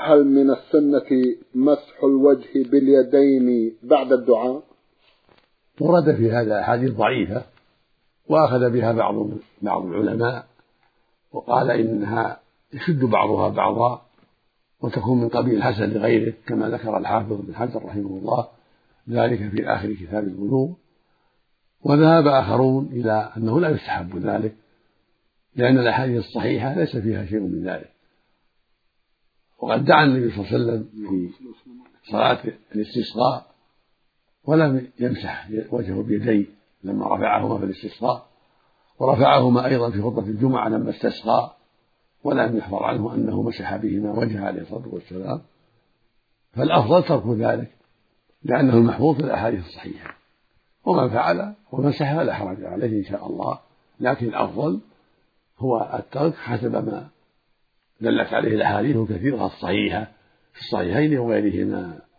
هل من السنة مسح الوجه باليدين بعد الدعاء؟ ورد في هذا أحاديث ضعيفة وأخذ بها بعض العلماء، وقال إنها يشد بعضها بعضا وتكون من قبيل الحسن لغيره، كما ذكر الحافظ بن حجر رحمه الله ذلك في آخر كتاب الوضوء. وذهب آخرون إلى أنه لا يستحب ذلك، لأن الأحاديث الصحيحة ليس فيها شيء من ذلك. وقد دعا النبي صلى الله عليه وسلم في صلاة الاستسقاء ولم يمسح وجهه بيديه لما رفعهما في الاستسقاء، ورفعهما أيضا في خطبة الجمعة لما استسقى، ولم يحفظ عنه أنه مسح بهما وجهه عليه الصلاة والسلام. فالأفضل ترك ذلك لأنه المحفوظ في الأحاديث الصحيحة، ومن فعل ومسح فلا حرج عليه إن شاء الله، لكن الأفضل هو الترك حسب ما دلت عليه الأحاديث الكثيرة الصحيحة في الصحيحين وغيرهما.